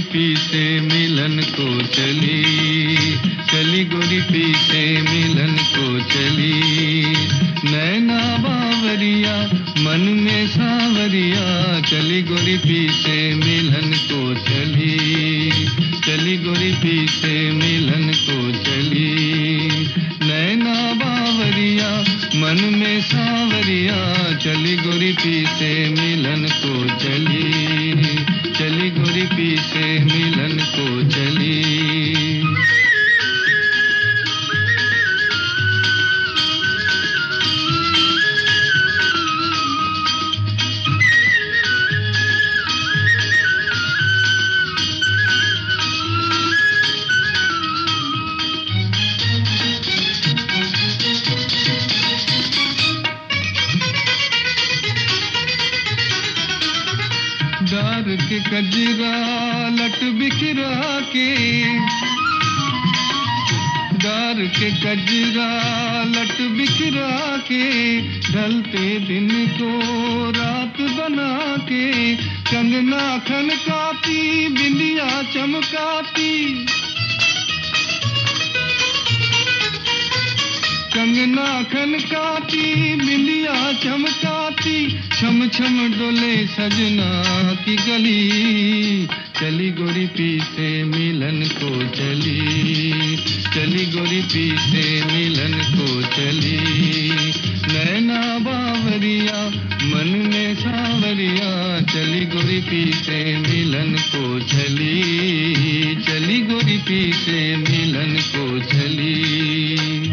P से मिलन को चली, चली गोरी पी से मिलन को चली। नैना बावरिया मन में सावरिया, चली गोरी पी से मिलन को चली, चली गोरी पी से मिलन को चली। नैना बावरिया मन में सावरिया, चली गोरी पी से मिलन को चली, चली गोरी पी से मिलन को चली। डार के कजरा लट बिखरा के, डार के कजरा लट बिखरा के, ढलते दिन को रात बना के, कंगना खनकाती बिंदिया चमकाती, कंगना खनकाती बिंदिया चमकाती, छम छम डोले सजना की गली, चली गोरी पी से मिलन को चली, चली गोरी पी से मिलन को चली। नैना बावरिया मन में सावरिया, चली गोरी पी से मिलन को चली, चली गोरी पी से मिलन को चली।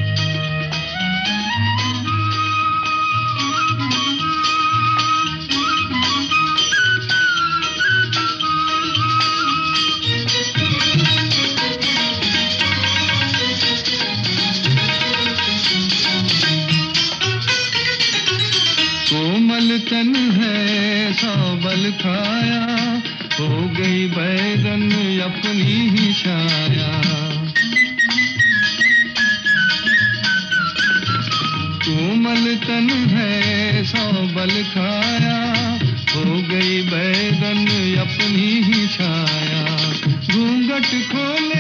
कोमल तन है सौ बल खाया, हो गई बैगन अपनी ही छाया। कोमल तन है सौ बल खाया, हो गई बैगन अपनी ही छाया। घूंघट खोले